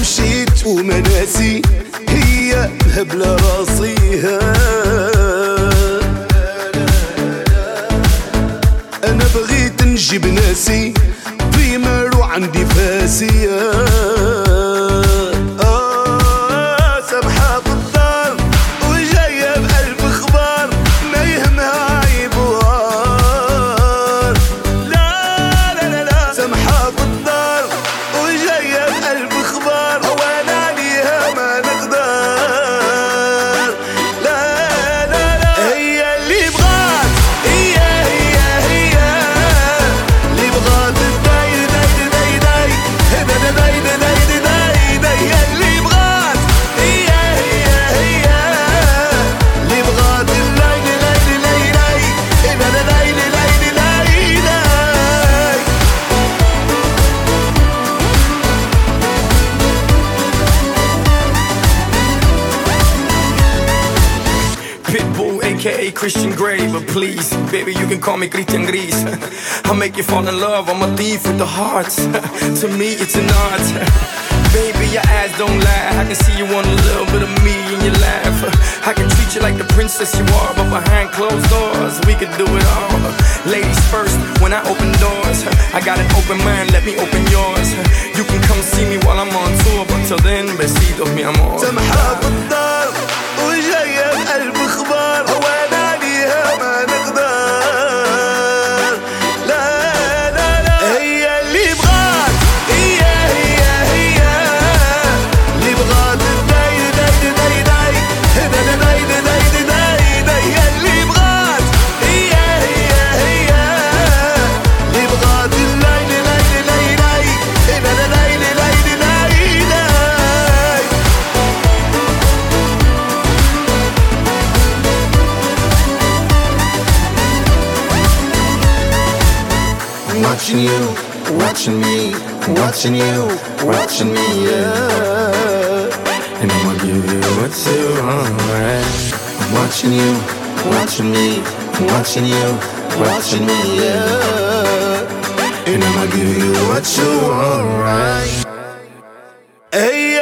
مشيت ومناسي هي مهبلة راسيها. أنا بغيت نجيب ناسي بيمر وعندي فاسية. سامحة في الدار وجاية بقلب اخبار ما يهمها عيب وعار. لا لا لا لا سامحة في الدار وجاية بقلب اخبار وانا عليها ما نقدر. لا لا لا هي اللي بغات هي اللي بغات داي داي داي داي داي داي داي داي داي هي اللي بغات هي اللي بغات الليل ليل ليل ليل ليل ليل ليل. Pitbull, aka Christian Grey, but please, baby, you can call me Christian Gris. I'll make you fall in love, I'm a thief with the hearts. To me, it's an art. Baby, your eyes don't lie, I can see you want a little bit of me in your life. I can treat you like the princess you are, but behind closed doors, we could do it all. Ladies first, when I open doors, I got an open mind, let me open yours. You can come see me while I'm on tour, but till then, besitos, mi amor. سامحة في الدار وجاية بقلب اخبار وانا عليها ما نقدر. لا لا لا هي اللي بغات هي اللي بغات داي داي داي داي داي داي داي داي داي هي اللي بغات هي اللي بغات الليل ليل ليل ليل ليل ليل ليل. Watching you, watching me, watching you, watching me, yeah. And I'ma give you what you want, right? I'm watching you, watching me, watching you, watching me, yeah. And I'ma give you what you want, right? Hey